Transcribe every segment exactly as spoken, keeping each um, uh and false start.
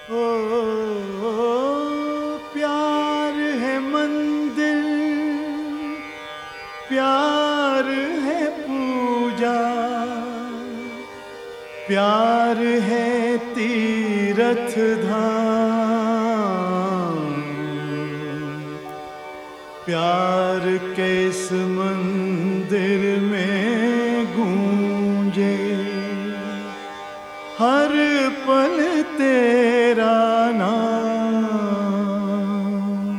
ओ, ओ प्यार है मंदिर, प्यार है पूजा, प्यार है तीरथ धाम। प्यार के इस मंदिर में गूंजे हर पल तेरा नाम।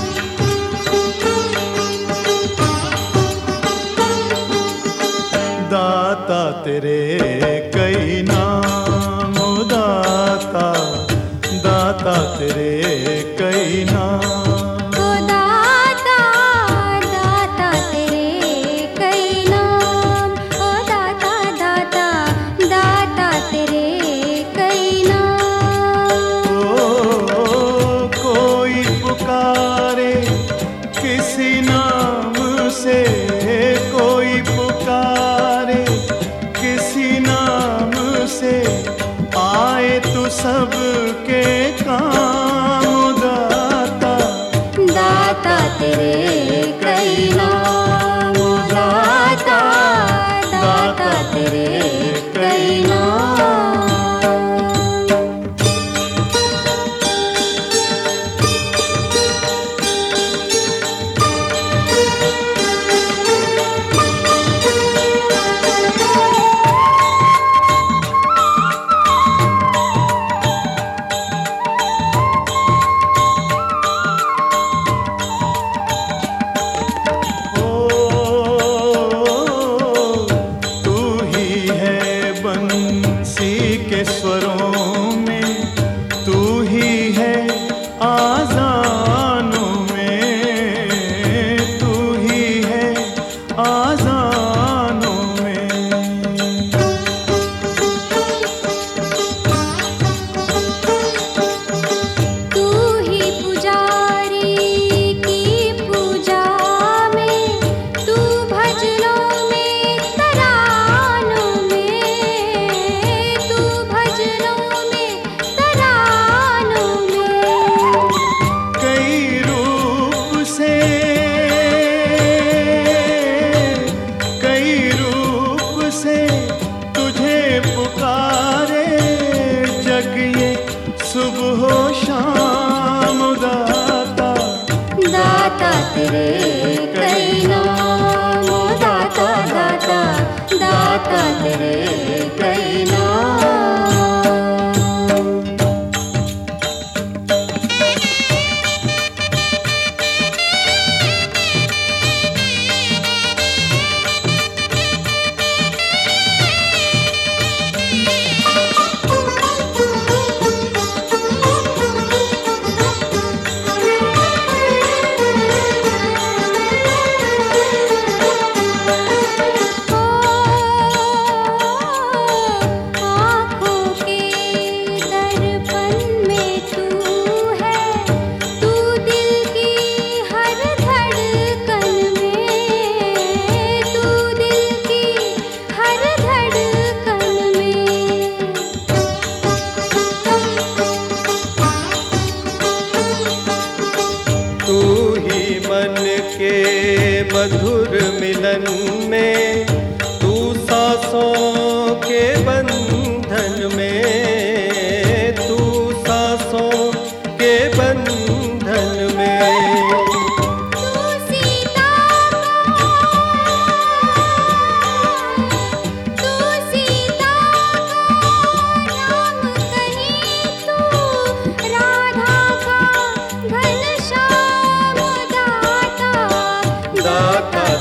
दाता तेरे कई नाम, ओ दाता दाता तेरे कई नाम। किसी नाम से कोई पुकारे, किसी नाम से आए तू सबके काम। दाता दाता तेरे कई नाम, दाता दाता तेरे कई नाम। बंसी के स्वरों में तू ही है, आज़ानों में तू ही है, आज़ानों में। तू ही पुजारी की पूजा में, तू भजनों में तरानों में, सुबह हो शाम। दाता दाता तेरे कई नाम, दाता दाता दाता तेरे कई नाम। के मधुर मिलन में, तू सांसों के बंधन में, तू सांसों के बंधन में। तू सीता का, तू सीता का राम कहीं, तू राधा का घनश्याम। दाता दाता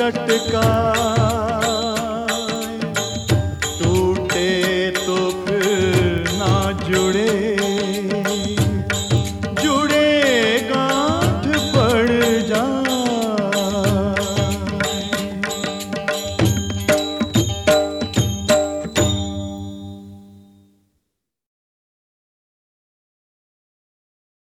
चटका